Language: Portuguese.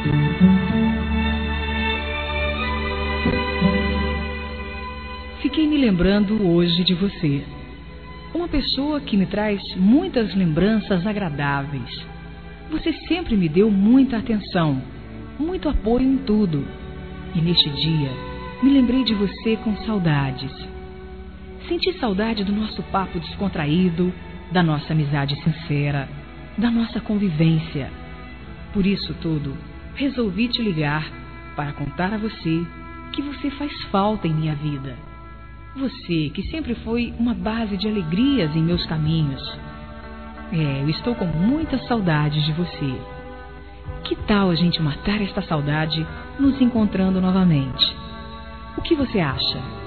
Fiquei me lembrando hoje de você. Uma pessoa que me traz muitas lembranças agradáveis. Você sempre me deu muita atenção, muito apoio em tudo. E neste dia, me lembrei de você com saudades. Senti saudade do nosso papo descontraído, da nossa amizade sincera, da nossa convivência. Por isso tudo, resolvi te ligar para contar a você que você faz falta em minha vida. Você que sempre foi uma base de alegrias em meus caminhos. Eu estou com muita saudade de você. Que tal a gente matar esta saudade nos encontrando novamente? O que você acha?